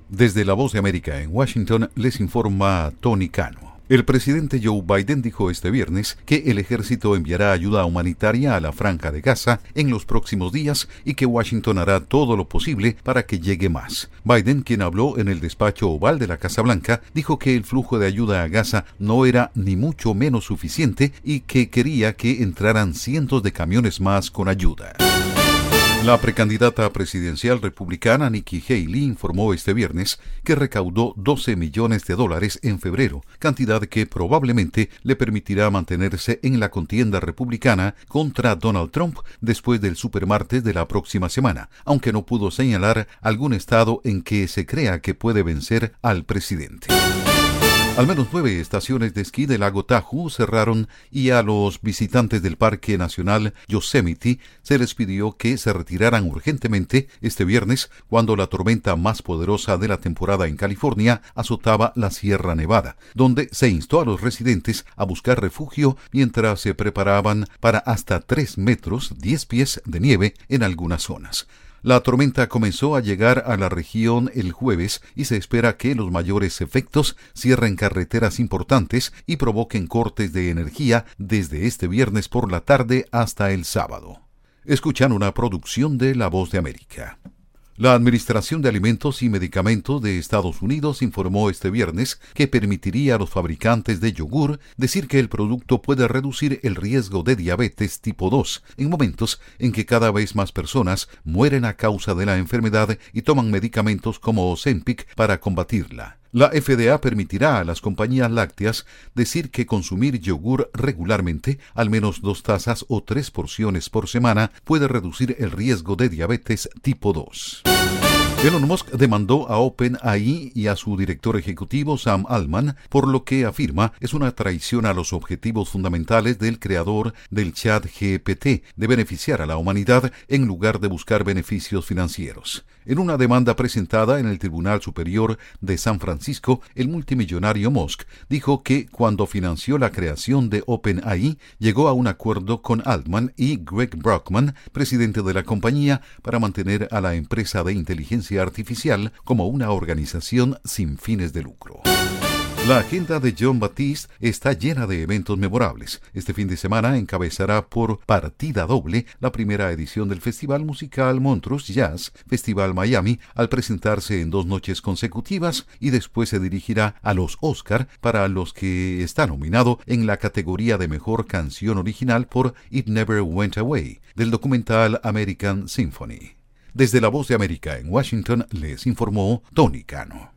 Desde La Voz de América en Washington les informa Tony Cano. El presidente Joe Biden dijo este viernes que el ejército enviará ayuda humanitaria a la Franja de Gaza en los próximos días y que Washington hará todo lo posible para que llegue más. Biden, quien habló en el despacho oval de la Casa Blanca, dijo que el flujo de ayuda a Gaza no era ni mucho menos suficiente y que quería que entraran cientos de camiones más con ayuda. La precandidata presidencial republicana Nikki Haley informó este viernes que recaudó $12 millones en febrero, cantidad que probablemente le permitirá mantenerse en la contienda republicana contra Donald Trump después del supermartes de la próxima semana, aunque no pudo señalar algún estado en que se crea que puede vencer al presidente. Al menos 9 estaciones de esquí del lago Tahoe cerraron y a los visitantes del Parque Nacional Yosemite se les pidió que se retiraran urgentemente este viernes cuando la tormenta más poderosa de la temporada en California azotaba la Sierra Nevada, donde se instó a los residentes a buscar refugio mientras se preparaban para hasta 3 metros 10 pies de nieve en algunas zonas. La tormenta comenzó a llegar a la región el jueves y se espera que los mayores efectos cierren carreteras importantes y provoquen cortes de energía desde este viernes por la tarde hasta el sábado. Escuchan una producción de La Voz de América. La Administración de Alimentos y Medicamentos de Estados Unidos informó este viernes que permitiría a los fabricantes de yogur decir que el producto puede reducir el riesgo de diabetes tipo 2 en momentos en que cada vez más personas mueren a causa de la enfermedad y toman medicamentos como Ozempic para combatirla. La FDA permitirá a las compañías lácteas decir que consumir yogur regularmente, al menos 2 tazas o 3 porciones por semana, puede reducir el riesgo de diabetes tipo 2. Elon Musk demandó a OpenAI y a su director ejecutivo Sam Altman por lo que afirma es una traición a los objetivos fundamentales del creador del chat GPT de beneficiar a la humanidad en lugar de buscar beneficios financieros. En una demanda presentada en el Tribunal Superior de San Francisco, el multimillonario Musk dijo que cuando financió la creación de OpenAI llegó a un acuerdo con Altman y Greg Brockman, presidente de la compañía, para mantener a la empresa de inteligencia artificial como una organización sin fines de lucro. La agenda de Jon Batiste está llena de eventos memorables. Este fin de semana encabezará por partida doble la primera edición del Festival Musical Montreux Jazz Festival Miami al presentarse en 2 noches consecutivas y después se dirigirá a los Oscar para los que está nominado en la categoría de Mejor Canción Original por It Never Went Away del documental American Symphony. Desde La Voz de América en Washington les informó Tony Cano.